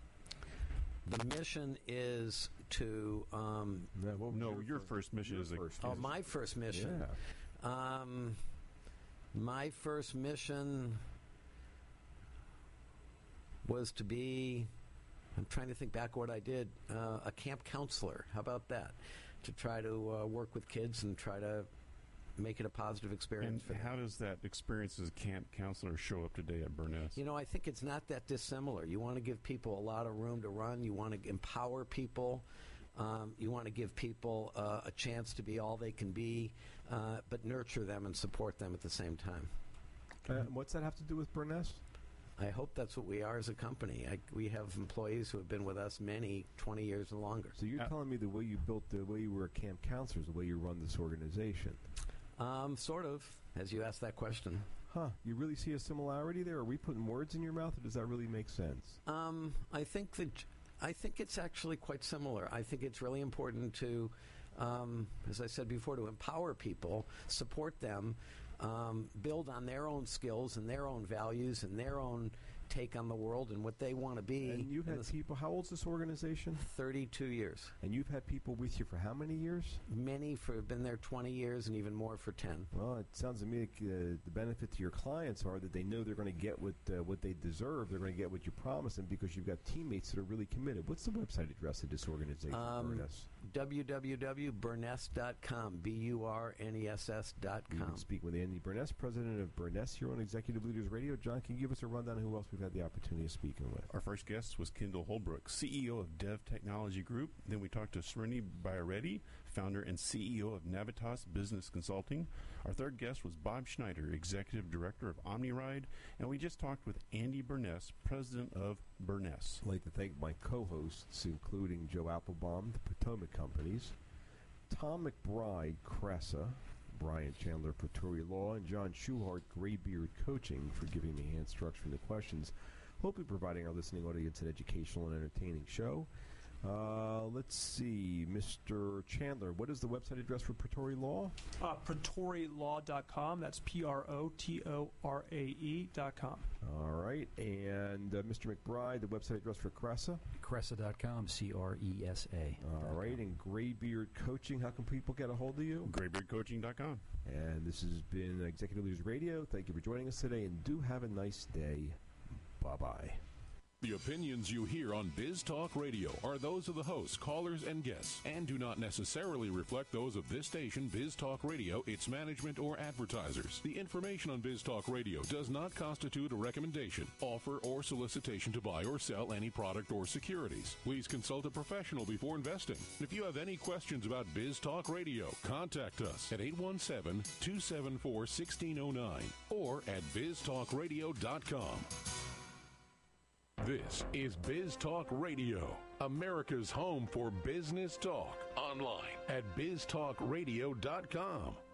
The mission is to... your first mission is... my first mission. Yeah. My first mission was to be... I'm trying to think back what I did. A camp counselor. How about that? To try to work with kids and try to make it a positive experience for them. How does that experience as a camp counselor show up today at Burness? I think it's not that dissimilar. You want to give people a lot of room to run. You want to empower people. You want to give people a chance to be all they can be, but nurture them and support them at the same time. What's that have to do with Burness? I hope that's what we are as a company. We have employees who have been with us 20 years and longer. So you're telling me the way you were a camp counselor is the way you run this organization? Sort of, as you asked that question. Huh. You really see a similarity there? Are we putting words in your mouth, or does that really make sense? I think it's actually quite similar. I think it's really important to, as I said before, to empower people, support them, build on their own skills and their own values and their own take on the world and what they want to be. And you've had people, how old's this organization? 32 years. And you've had people with you for how many years? Many have been there 20 years and even more for 10. Well, it sounds to me like the benefit to your clients are that they know they're going to get what they deserve. They're going to get what you promised them because you've got teammates that are really committed. What's the website address of this organization, Burness? www.burness.com, BURNESS.com. You can speak with Andy Burness, president of Burness here on Executive Leaders Radio. John, can you give us a rundown of who else we've had the opportunity of speaking with? Our first guest was Kendall Holbrook, CEO of Dev Technology Group. Then we talked to Srini Bayareddy, founder and CEO of Navitas Business Consulting. Our third guest was Bob Schneider, executive director of OmniRide. And we just talked with Andy Burness, president of Burness. I'd like to thank my co-hosts, including Joe Applebaum, the Potomac Companies, Tom McBride, Cressa, Brian Chandler, Pretoria Law, and John Schuhart, Graybeard Coaching, for giving me hand structure in the questions, hopefully providing our listening audience an educational and entertaining show. Let's see, Mr. Chandler, what is the website address for Pratori Law? PratoriLaw.com. That's PROTORAE.com. All right. And Mr. McBride, the website address for Cresa? Cresa.com, CRESA. All right. And Graybeard Coaching, how can people get a hold of you? GraybeardCoaching.com. And this has been Executive Leaders Radio. Thank you for joining us today, and do have a nice day. Bye-bye. The opinions you hear on Biz Talk Radio are those of the hosts, callers, and guests, and do not necessarily reflect those of this station, Biz Talk Radio, its management, or advertisers. The information on Biz Talk Radio does not constitute a recommendation, offer, or solicitation to buy or sell any product or securities. Please consult a professional before investing. If you have any questions about Biz Talk Radio, contact us at 817-274-1609 or at biztalkradio.com. This is Biz Talk Radio, America's home for business talk. Online at biztalkradio.com.